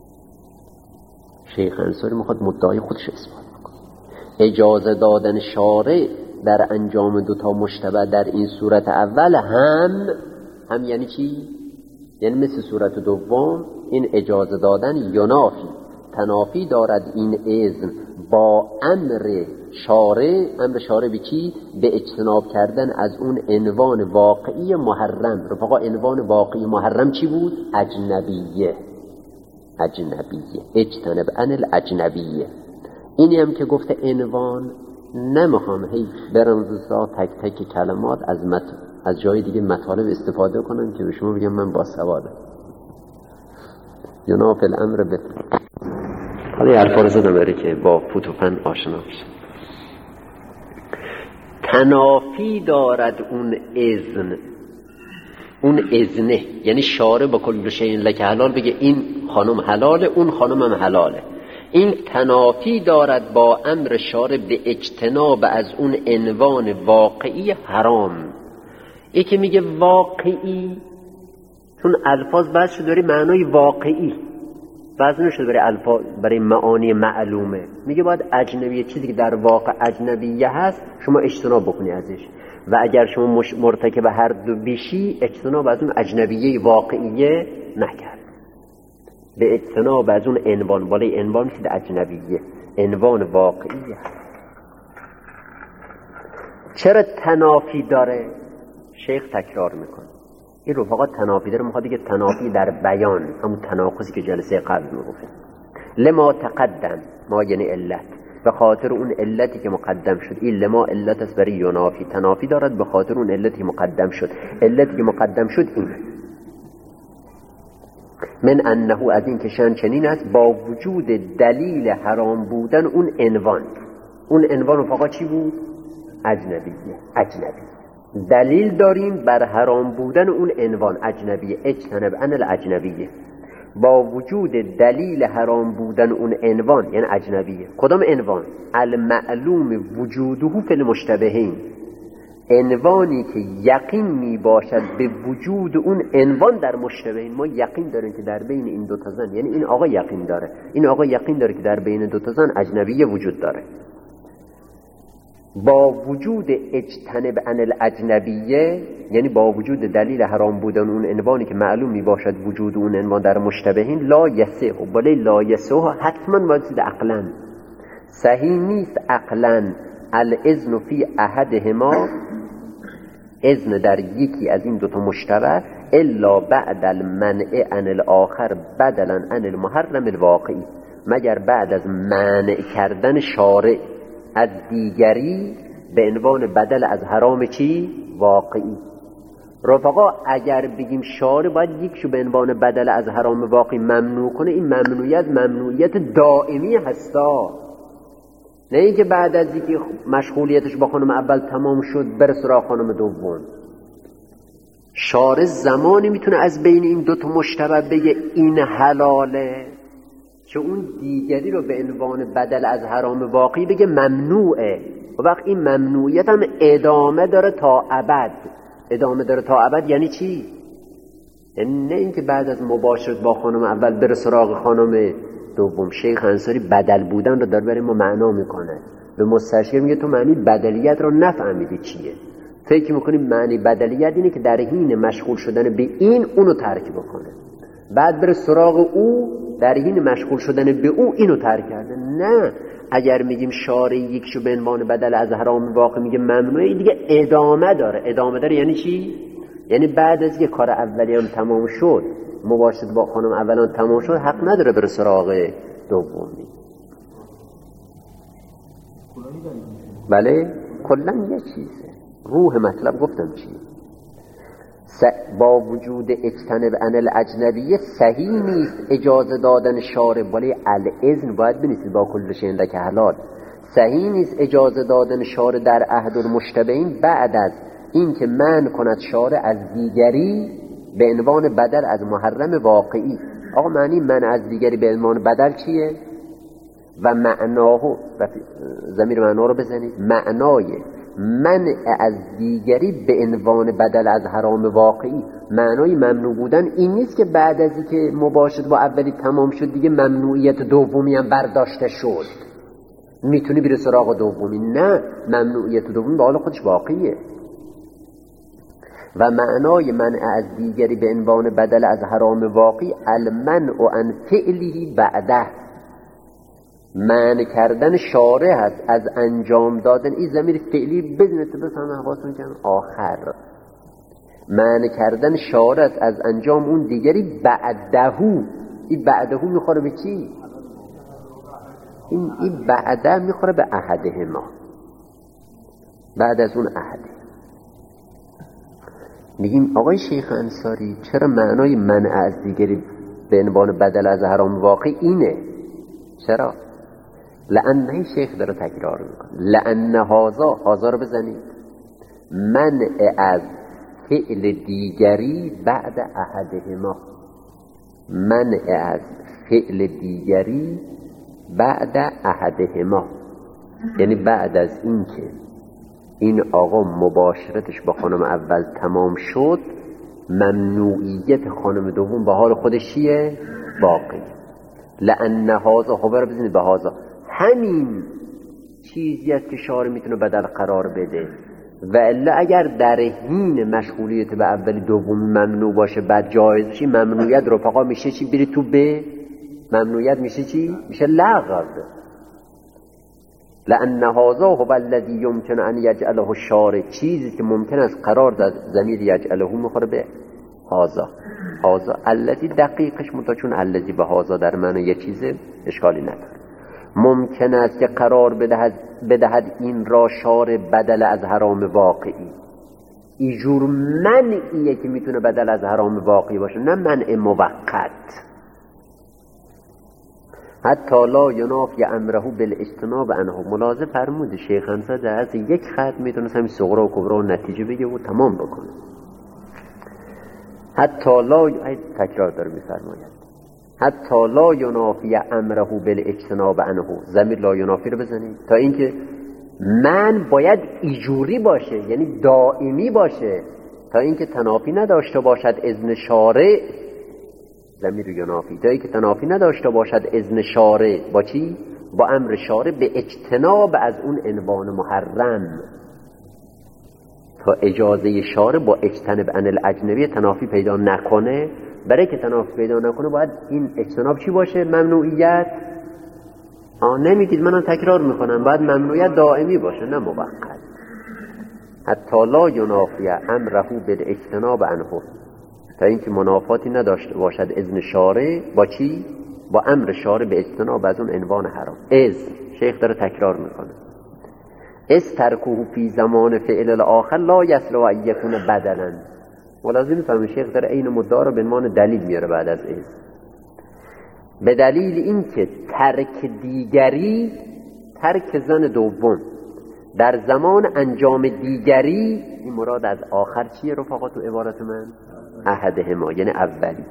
شیخ انصاری میخواد مدعای خودش اثبات بکنه. اجازه دادن شارع در انجام دو تا مشتبه در این صورت اول هم هم یعنی چی؟ یعنی مثل صورت دوم. این اجازه دادن ینافی، تنافی دارد این اذن با امر شارع. امر شارع به چی؟ به اجتناب کردن از اون عنوان واقعی محرم. رفقا عنوان واقعی محرم چی بود؟ اجنبیه. اجنبیه، اجتنب عن الاجنبیه. اینی هم که گفته عنوان، نمیخوام هی برم زسا تک تک کلمات از مت... از جای دیگه مطالب استفاده کنم که به شما بگم من با سوادم. یناف الامر به حالا یه الفاظ زدم بره که با فوت و فن آشنا بشه. تنافی دارد اون اذن، اون اذنه، یعنی شارع با کل شیء لک حلال بگه این خانم حلاله، اون خانم هم حلاله. این تنافی دارد با امر شارع به اجتناب از اون عنوان واقعی حرام. ای که میگه واقعی، چون الفاظ بعض شده داره معنای واقعی، بعض نشده برای الفاظ برای معانی معلومه. میگه باید اجنبیه، چیزی که در واقع اجنبیه هست شما اجتناب بکنی ازش، و اگر شما مرتکب هر دو بشی اجتناب از اون اجنبیه واقعیه نکرد. به اجتناب از اون عنوان، بالای عنوان میشید اجنبیه، عنوان واقعیه. چرا تنافی داره؟ شیخ تکرار میکنه این رفقا تنافی داره، میخواد دیگه تنافی در بیان، همون تناقضی که جلسه قبل میگفتیم. لما تقدم، ما یعنی علت، به خاطر اون علتی که مقدم شد. این لما علت است برای ینافی، تنافی دارد به خاطر اون علتی مقدم شد. علتی که مقدم شد این من انه، از این که شأن چنین است، با وجود دلیل حرام بودن اون عنوان. اون عنوان رفقا چی بود؟ اجنبیه. اجنبی دلیل داریم بر حرام بودن اون عنوان اجنبیه، اجتنب عن الاجنبیه. با وجود دلیل حرام بودن اون عنوان یعنی اجنبیه. کدام عنوان؟ المعلوم وجوده فی المشتبهین، عنوانی که یقین می باشد به وجود اون عنوان در مشتبهین. ما یقین داریم که در بین این دو تا زن، یعنی این آقا یقین داره، این آقا یقین داره که در بین دو تا زن اجنبیه وجود داره. با وجود اجتنب عن الاجنبیه، یعنی با وجود دلیل حرام بودن اون عنوانی که معلوم می باشد وجود اون عنوان در مشتبهین، لا یسه، و بله لا یسه حتما باید سید عقلا، صحیح نیست عقلا الاذن فی احدهما، اذن در یکی از این دوتا مشتبه، الا بعد المنع عن الاخر بدلا عن المحرم الواقعی، مگر بعد از منع کردن شارع از دیگری به عنوان بدل از حرام چی؟ واقعی. رفقا اگر بگیم شارع باید یکشو به عنوان بدل از حرام واقعی ممنوع کنه، این ممنوعیت ممنوعیت دائمی هستا، نه اینکه بعد از اینکه مشغولیتش با خانم اول تمام شد بره سراغ خانم دوم. شارع زمانی میتونه از بین این دو تا مشتبه بگه این حلاله که اون دیگری رو به عنوان بدل از حرام واقعی بگه ممنوعه. و وقت این ممنوعیت هم ادامه داره تا ابد. ادامه داره تا ابد یعنی چی؟ یعنی نه اینکه بعد از مباشرت با خانم اول بره سراغ خانم دوم. شیخ انصاری بدل بودن رو داره برای ما معنا میکنه. به مستشیر میگه تو معنی بدلیت رو نفهمیدی چیه. فکر میکنی معنی بدلیت اینه که در حین مشغول شدن به این اونو ترک بکنه، بعد بره سراغ او در حین مشغول شدن به او اینو ترک کرده. نه، اگر میگیم شارع یکشو به عنوان بدل از حرام واقع میگه ممنوعه، دیگه ادامه داره. ادامه داره یعنی چی؟ یعنی بعد از که کار اولی هم تمام شد، مباشرت با خانم اولان تمام شد، حق نداره بره سراغ دومی. بله کلا یه چیزه. روح مطلب گفتم چیه؟ با وجود اجتنب عن الاجنبیه صحیح نیست اجازه دادن شارع، ولی الاذن باید بنویسید با کل شیء لک حلال. صحیح نیست اجازه دادن شارع در عهد المشتبهین بعد از این که منع کند شارع از دیگری به عنوان بدل از محرم واقعی. آقا معنی منع از دیگری به عنوان بدل چیه؟ و معناه، ضمیر معنا رو بزنید، معنای منع از دیگری به عنوان بدل از حرام واقعی، معنای ممنوع بودن این نیست که بعد از اینکه مباشرت با اولی تمام شد دیگه ممنوعیت دومی هم برداشته شد، میتونی بری سراغ دومی. نه، ممنوعیت دومی به حال خودش واقعیه. و معنای منع از دیگری به عنوان بدل از حرام واقعی المنع عن فعله بعده، منع کردن شارع هست از انجام دادن این ضمیر فعلی بدون اتصال هم حواستون کن آخر منع کردن شارع هست از انجام اون دیگری بعدهو این بعدهو میخوره به چی؟ این, این بعده میخوره به احده ما بعد از اون احده میگیم آقای شیخ انصاری چرا معنای منع از دیگری به عنوان بدل از حرام واقع اینه چرا؟ لأنه شیخ داره تکرار میکنه لأن هازا هازا رو بزنید منع از فعل دیگری بعد احدهما منع از فعل دیگری بعد احدهما یعنی بعد از این که این آقا مباشرتش با خانم اول تمام شد ممنوعیت خانم دوم به حال خودش چیه؟ باقی لأن هازا خبر بزنید به هازا همین چیزی است که شارع میتونه بدل قرار بده و الا اگر در حین مشغولیت به اول دوم ممنوع باشه بعد جایز بشه ممنوعیت رفقا میشه چی؟ بری تو به ممنوعیت میشه چی؟ میشه لغو لأن هذا هو الذي يمكن ان يجعله الشارع چیزی که ممکن است قرار داد ضمیر یجعله میخوره به هذا هذا الذي دقیقش متا چون الذي به هذا در معنی یه چیزه اشکالی نداره ممکن است که قرار بدهد, بدهد این را شارع بدل از حرام واقعی اینجور منعیه که میتونه بدل از حرام واقعی باشه نه منع موقت حتی لا ینافی امره بالاجتناب عنه ملاحظه فرمود شیخ انصاری در از یک خط میتونه همین صغرا و کبرا و نتیجه بگه و تمام بکنه حتی لا تکرار داره میفرماید حتی لا ینافی امره بالاجتناب عنه ضمیر لا ینافی رو بزنید تا اینکه من باید ایجوری باشه یعنی دائمی باشه تا اینکه تنافی نداشته باشد اذن شارع ضمیر ینافی تا اینکه تنافی نداشته باشد اذن شارع با چی؟ با امر شارع به اجتناب از اون عنوان محرم تا اجازه شارع با اجتناب عن الاجنبی تنافی پیدا نکنه برای که تنافی پیدا نکنه باید این اجتناب چی باشه؟ ممنوعیت آه نمیگید منم تکرار میکنم باید ممنوعیت دائمی باشه نه موقت حتی لا ینافی امره بالاجتناب عنه تا اینکه منافاتی نداشته باشد اذن شارع با چی؟ با امر شارع به اجتناب از اون عنوان حرام از شیخ داره تکرار میکنه از ترکوه فی زمان فعل الاخر لا یصلح ان یکون بدلا ولازم فهم شیخ داره این مدعا رو به عنوان دلیل میاره بعد از از به دلیل اینکه ترک دیگری ترک زن دوم در زمان انجام دیگری این مراد از آخر چیه رفقا تو عبارت من؟ احدهما یعنی اولی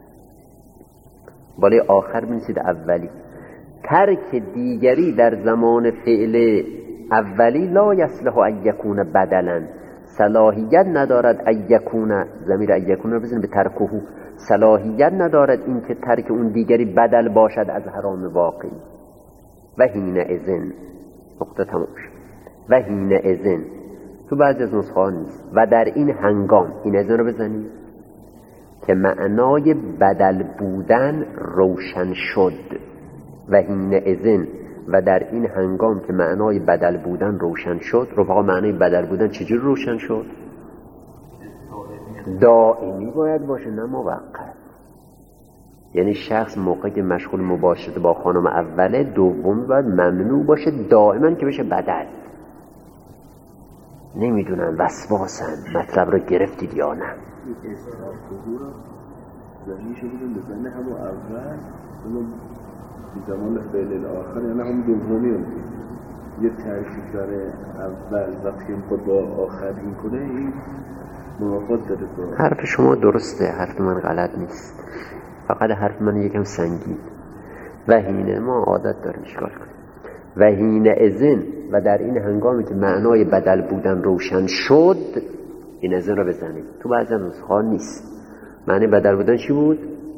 بالای آخر بنویسید اولی ترک دیگری در زمان فعل اولی لا یصلح ان یکون بدلا صلاحیت ندارد ان یکون ضمیر ان یکون رو بزنید به ترکه صلاحیت ندارد این که ترک اون دیگری بدل باشد از حرام واقعی و حین اذن نقطه تمام شد و حین اذن تو بعضی از نسخه ها نیست و در این هنگام این اذن رو بزنید که معنای بدل بودن روشن شد و حین اذن و در این هنگام که معنای بدل بودن روشن شد رفقا معنای بدل بودن چجور روشن شد؟ دائمی باید باشه نه موقت یعنی شخص موقعی که مشغول مباشرت با خانم اوله دوم باید ممنوع باشه دائما که بشه بدل نمیدونم وسواسن مطلب رو گرفتید یا نه زنیشو بودن بزنه همون اول اونو زمان فعل الاخر یعنی هم دومی رو یه ترکیب داره اول وقتی خود با آخر این کنه این منافات داره با حرف شما درسته حرف من غلط نیست فقط حرف من یکم سنگین و حین ما عادت داریم اشکال کنیم و حین اذن و در این هنگامی که معنای بدل بودن روشن شد این اذن رو بزنید تو بعضی نسخه نیست معنی بدل بودن چی بود؟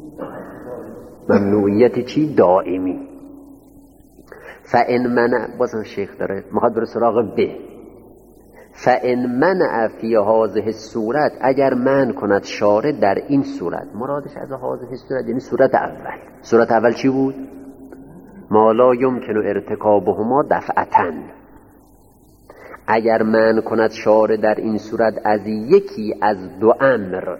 ممنوعیت چی؟ دائمی فان منع بازم شیخ داره میخواد بره سراغ به فان منع فی هذه صورت اگر من کند شارع در این صورت مرادش از هذه صورت یعنی صورت اول صورت اول چی بود؟ ما لا یمکن ارتکابهما دفعتاً. اگر من کند شارع در این صورت از یکی از دو امر،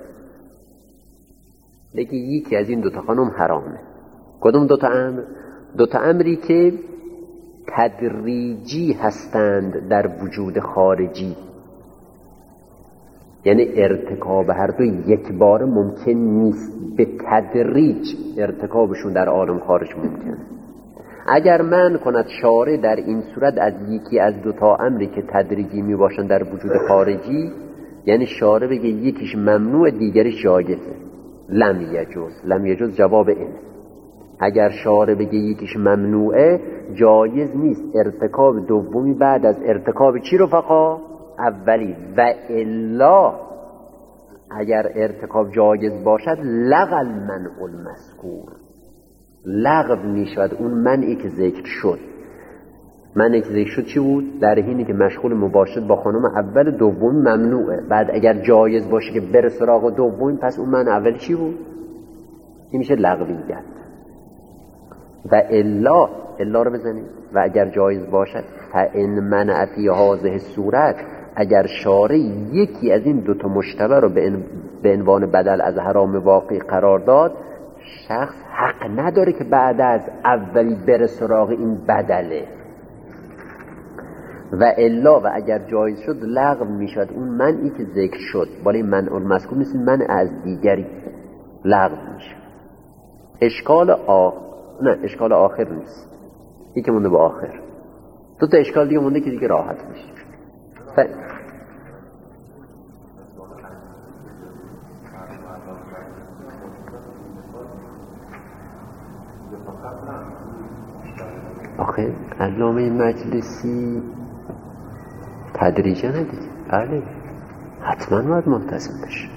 بگی یکی از این دوتا خانم حرامه. کدوم دوتا امر؟ دوتا امری که تدریجی هستند در وجود خارجی، یعنی ارتکاب هر دو یک بار ممکن نیست، به تدریج ارتکابشون در عالم خارج ممکنه. اگر من کند شارع در این صورت از یکی از دوتا امری که تدریجی می باشن در وجود خارجی، یعنی شارع بگه یکیش ممنوع دیگریش جایزه، لم یجوز. لم یجوز جواب این. اگر شارع بگه یکیش ممنوعه، جایز نیست ارتکاب دومی بعد از ارتکاب چی رفقا؟ اولی. و الا اگر ارتکاب جایز باشد لغو المنع المذکور، لغو می شود اون منعی که ذکر شد. منعی که ذکر شد چی بود؟ در حینی که مشغول مباشرت با خانم اول، دوم ممنوعه. بعد اگر جایز باشه که بره سراغ دوم، پس اون منع اولی چی بود؟ این میشه لغویت. و الا، الا رو بزنید. و اگر جایز باشد فان منع فی هذه صورت، اگر شارع یکی از این دوتا مشتبه رو به عنوان بدل از حرام واقعی قرار داد، شخص حق نداره که بعد از اولی بره سراغ این بدله. و الا و اگر جایز شد لغو میشد اون منعی که ذکر شد. ولی منع المذکور نیست، منع از دیگری لغو میشه. اشکال آ نه اشکال آخر نیست، یکی مونده به آخر. دو تا اشکال دیگه مونده که دیگه راحت میشه. ف... آخه علامه مجلسی تدریجا ندید. بله حتما باید ملتزم بشه،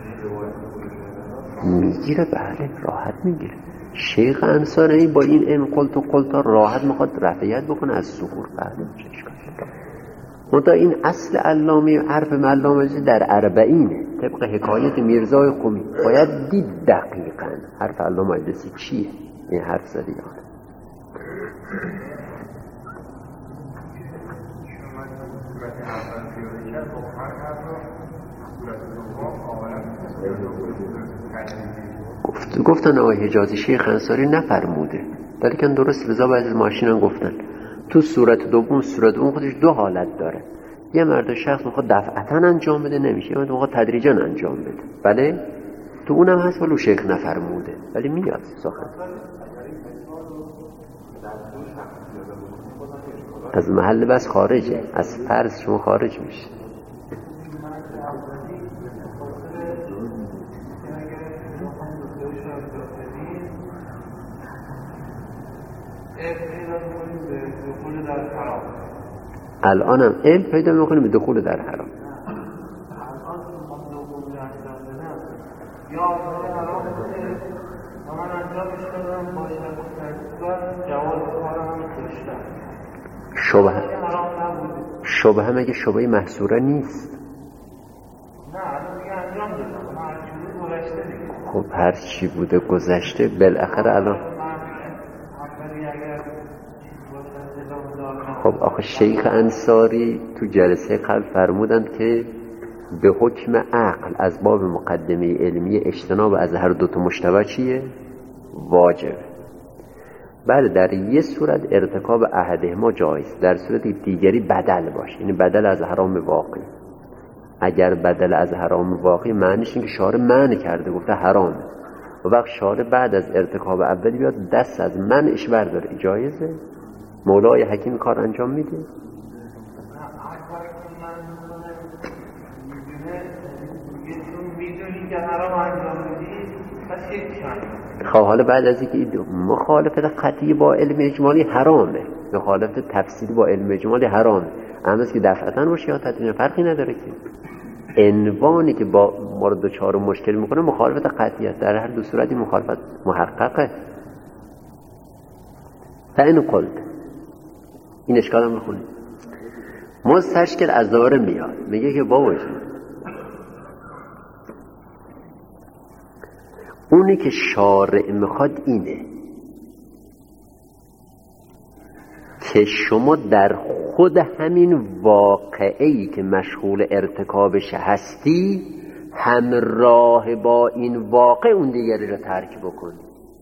میگیره. بله راحت میگیره. شیخ انصاری با این ان قلت و قلتا راحت میخواد رفعیت بکنه از ظهور. بله چه اشکال منتها این اصل علامه حرف علامه مجلسی در اربعینه، طبق حکایت میرزای قمی. باید دید دقیقا حرف علامه مجلسی چیه. این حرف زدی آره. گفت گفتن آقای حجازی شیخ انصاری نفرموده، ولی که درست رضا بعضی از ماشینان گفتن تو صورت دوم صورت اون خودش دو حالت داره. یه مرد شخص میخواد دفعتاً انجام بده نمیشه، یه مرد میخواد تدریجاً انجام بده. بله تو اونم هست ولو شیخ نفرموده، ولی میاد سخن. از محل بس خارجه، از فرض شما خارج میشه. الانم علم پیدا میکنیم به دخول در حرام. شبه شبه مگه شبه محصوره نیست؟ خب هر چی بوده گذشته، بالاخره الان خب آخه شیخ انصاری تو جلسه قبل فرمودند که به حکم عقل از باب مقدمه علمی اجتناب از هر دوتا مشتبه چیه؟ واجب. بله در یه صورت ارتکاب احدهما جایز، در صورت دیگری بدل باشه، یعنی بدل از حرام واقعی. اگر بدل از حرام واقعی معنیش این که شارع منع کرده گفته حرامه، و وقت شارع بعد از ارتکاب اولی بیاد دست از منعش برداره، جایزه؟ مولای حکیم کار انجام میده؟ خب حالا بعد از اینکه مخالفت قطعی با علم اجمالی حرامه، مخالفت تفصیلی با علم اجمالی حرامه، اما از که دفعتاً باشه یا تدریجاً فرقی نداره که عنوانی که با مورد دچار مشکل میکنه مخالفت قطعی است. در هر دو صورتی مخالفت محققه. فإن قلت، این اشکال هم بخونید، مستشکل از دوباره میاد میگه که بابا اونی که شارع میخواد اینه، که شما در خود همین واقعه‌ای که مشغول ارتکابش هستی همراه با این واقع اون دیگری رو ترک بکنی.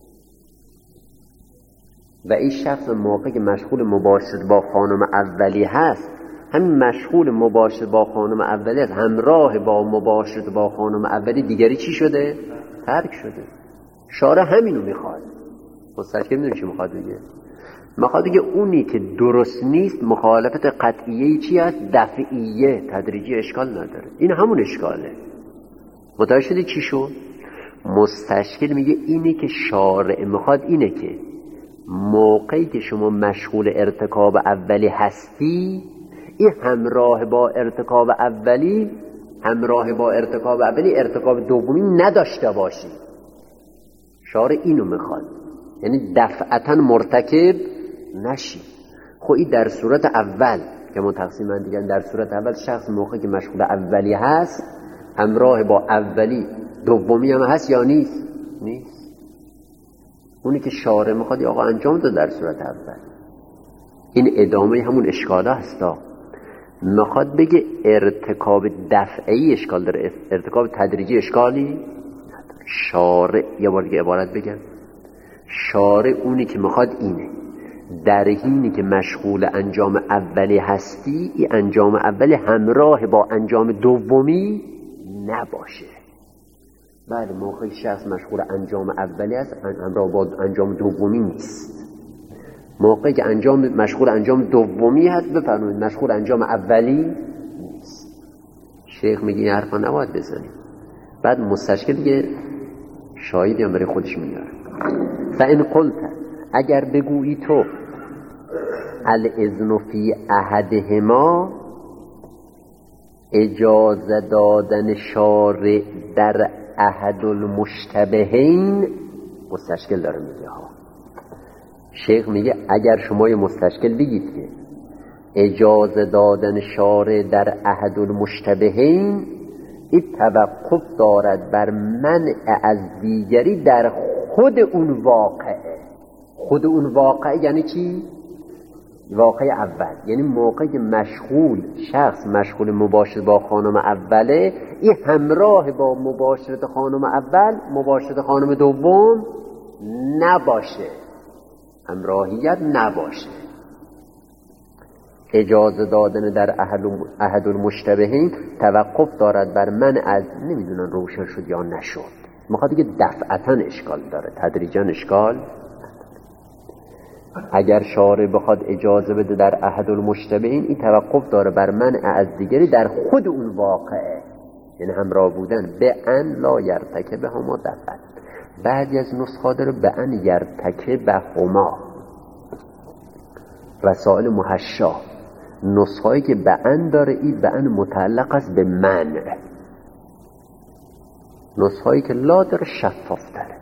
و این شخص موقعی که مشغول مباشرت با خانم اولی هست، همین مشغول مباشرت با خانم اولی هست، همراه با مباشرت با خانم اولی دیگری چی شده؟ ترک شده. شارع همینو میخواد. مستشکل میدونی چی میخواد بگه؟ میخواد بگه اونی که درست نیست مخالفت قطعیه چی هست؟ دفعیه، تدریجی، اشکال نداره. این همون اشکاله. متوجه شدی چی شد؟ مستشکل میگه اینی که شارع میخواد اینه که موقعی که شما مشغول ارتکاب اولی هستی، این همراه با ارتکاب اولی همراه با ارتکاب اولی ارتکاب دومی نداشته باشی. شارع اینو میخواد، یعنی دفعتا مرتکب نشی. خب این در صورت اول که ما تقسیم دیگه، در صورت اول شخص موقعی که مشغول اولی هست همراه با اولی دومی هم هست یا نیست؟ نیست. اونی که شارع میخواد آقا انجام ده در صورت اول. این ادامه همون اشکاله هستا. میخواد بگه ارتکاب دفعی اشکال داره، ارتکاب تدریجی اشکالی نداره. شارع، یه بار دیگه عبارت بگم، شارع اونی که میخواد اینه در حینی که مشغول انجام اولی هستی، این انجام اولی همراه با انجام دومی نباشه. بله، موقعی شخص مشغول انجام اولی است همراه با انجام دومی نیست. موقعی که انجام مشغول انجام دومی هست بفرمایید مشغول انجام اولی نیست. شیخ میگه این حرفا نباید بزنیم. بعد مستشکل دیگه شاهدی هم برای خودش میاره. فإن قلت، اگر بگویی تو الاذن فی احدهما، اجازه دادن شارع در احد المشتبهین، مستشکل داره میگه ها. شیخ میگه اگر شما یه مستشکل بگید که اجازه دادن شارع در احد المشتبهین این توقف دارد بر منع از دیگری در خود اون واقعه. خود اون واقعه یعنی چی؟ واقع اول، یعنی موقعی که مشغول شخص مشغول مباشرت با خانم اوله، این همراه با مباشرت خانم اول مباشرت خانم دوم نباشه، همراهیت نباشه. اجازه دادن در احد المشتبهین توقف دارد بر من از، نمیدونن روشن شد یا نشد، میخواد دیگه دفعتا اشکال داره، تدریجا اشکال. اگر شارع بخواد اجازه بده در احد المشتبهین، این توقف داره بر منع از دیگری در خود اون واقعه، یعنی همراه بودن. به ان لا یرتکب هما دفعت. بعضی از نسخه داره به ان یرتکب هما. رسائل محشا نسخه‌ای که به ان داره، این به ان متعلق است به منع. نسخه‌ای که لا داره شفاف داره.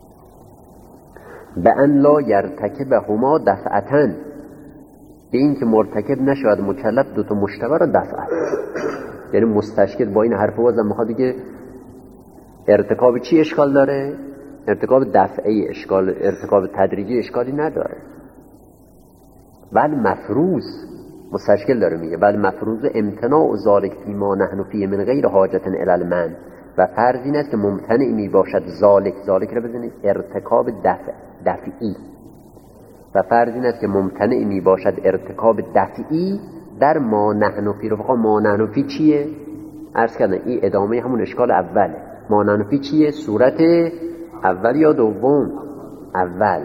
به ان لا یرتکب هما دفعتاً، به این که مرتکب نشود مکلف دوتا مشتبه را دفعت. یعنی مستشکل با این حرف وزن میخواد که ارتکاب چی اشکال داره؟ ارتکاب دفعی اشکال، ارتکاب تدریجی اشکالی نداره. بعد مفروض مستشکل داره میگه، بعد مفروض امتناع ذالک فیما نحن فیه من غیر حاجت الی المنع، و فرض این است که ممتنع می باشد ذالک، ذالک را بزنید ارتکاب دفع دفعی، و فرض این است که ممتنع می باشد ارتکاب دفعی در ما نحن فی. رو ما نحن فی چیه؟ عرض کردن این ادامه همون اشکال اوله. ما نحن فی چیه؟ صورت اول یا دوم؟ اول.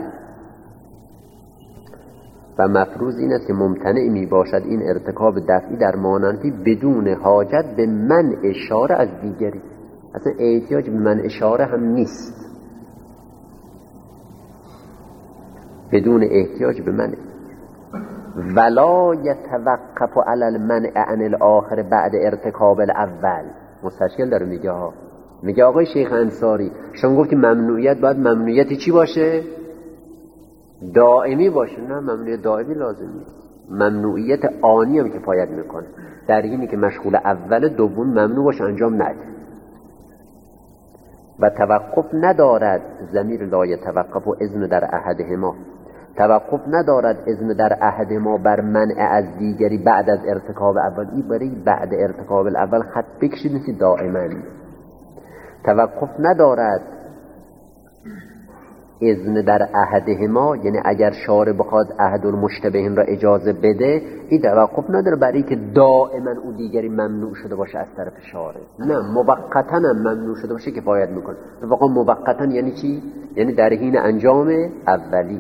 و مفروض این است که ممتنع می باشد این ارتکاب دفعی در ما نحن فی بدون حاجت به منع اشاره از دیگری. اصلا احتیاج به منع اشاره هم نیست، بدون احتیاج به منع. ولا یتوقف علی المنع عن الاخر بعد ارتکاب الاول. مستشکل داره میگه ها، میگه آقای شیخ انصاری شما گفت که ممنوعیت باید ممنوعیت چی باشه؟ دائمی باشه. نه، ممنوعیت دائمی لازم نیست، ممنوعیت آنی هم کفایت میکنه. در حینی که مشغول اول دوم ممنوع باشه انجام نده. و توقف ندارد، ضمیر لا یتوقف و اذن در احدهما، توقف ندارد اذن در احد ما بر منع از دیگری بعد از ارتکاب اول. این برای بعد ارتکاب الاول خط بکشید مثل دائما. توقف ندارد اذن در احدهما، یعنی اگر شارع بخواد احد المشتبهین را اجازه بده، این توقف نداره برای که دائما او دیگری ممنوع شده باشه از طرف شارع. نه، موقتا هم ممنوع شده باشه کفایت میکنه. واقعا موقتا یعنی چی؟ یعنی در حین انجام اولی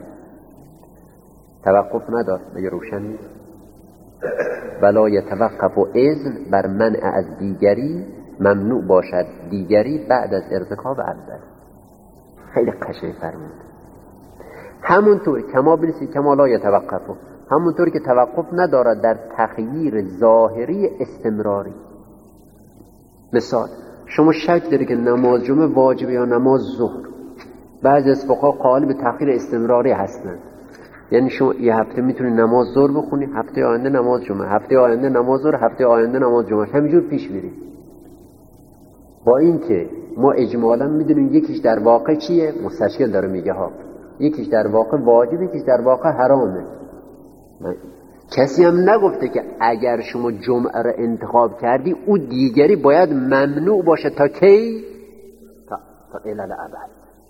توقف نداره. مگه روشن نیست؟ ولا یتوقف اذن بر منع از دیگری، ممنوع باشد دیگری بعد از ارتکاب اول. خیلی قشنگ فرمود. همونطور کما برسی کما لا یتوقف، همونطور که توقف ندارد در تغییر ظاهری استمراری. مثال شما شک داری که نماز جمعه واجبه یا نماز ظهر، بعضی از فقها قائل به تغییر استمراری هستند. یعنی شما یه هفته میتونی نماز ظهر بخونی، هفته آینده نماز جمعه، هفته آینده نماز ظهر، هفته آینده نماز جمعه، همینجور پیش میری. با این که ما اجمالا میدونیم یکیش در واقع چیه؟ مستشکل داره میگه ها، یکیش در واقع واجب، یکیش در واقع حرامه. کسی هم نگفته که اگر شما جمعه رو انتخاب کردی او دیگری باید ممنوع باشه تا کی؟ تا, تا الال ابد.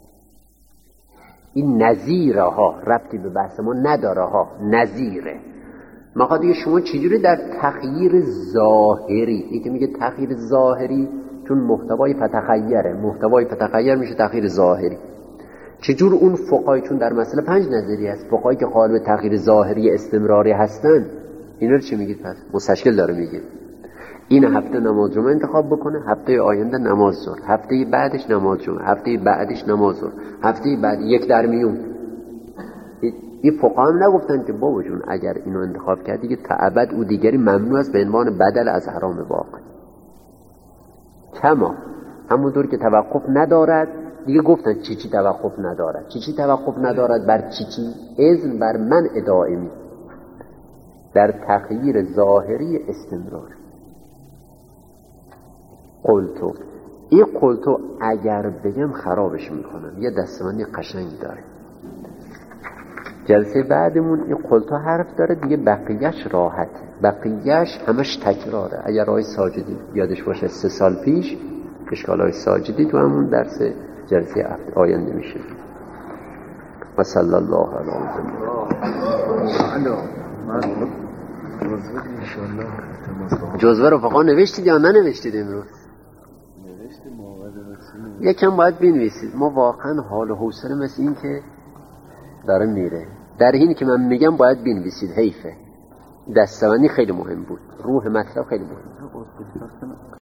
این نظیره ها، ربطی به بحث ما نداره ها، نظیره. ما دیگه شما چجوری در تغییر ظاهری، یکی میگه تغییر ظاهری چون محتوای فتخیره، محتوای فتخیر میشه تغییر ظاهری. چجور اون فقهای، چون در مسئله پنج نظریه است، فقهایی که قائل به تغییر ظاهری استمراری هستن، اینا رو چی میگید؟ پس مستشکل داره میگه این هفته نماز جمعه انتخاب بکنه، هفته آینده نماز ظهر، هفته بعدش نماز جمعه، هفته بعدش نماز ظهر، هفته بعد یک در میون. این فقها هم نگفتن که بابا جون اگر اینو انتخاب کردی که تا ابد او دیگری ممنوع است به عنوان بدل از حرام واقع. کما همونطور که توقف ندارد، دیگه گفتن چی چی توقف ندارد، چی چی توقف ندارد بر چی چی؟ اذن بر منع دائمی در تغییر ظاهری استمرار. قلتو، این قلتو اگر بگم خرابش میکنم، یه دستمانی قشنگ داره. جلسه بعدمون این قلتو حرف داره دیگه، بقیهش راحته، بقیهش همش تکراره. اگر آقای ساجدی یادش باشه سه سال پیش اشکالای ساجدی تو همون درس جلسه آینده میشه. و صلی الله علی محمد. جزوه رو فقط نوشتید یا ننوشتید امروز؟ یکم باید بنویسید. ما واقعا حال و حوصله مثل این که داره میره، در این که من میگم باید بنویسید. حیفه. دستبندی خیلی مهم بود، روح مطلب خیلی مهم بود.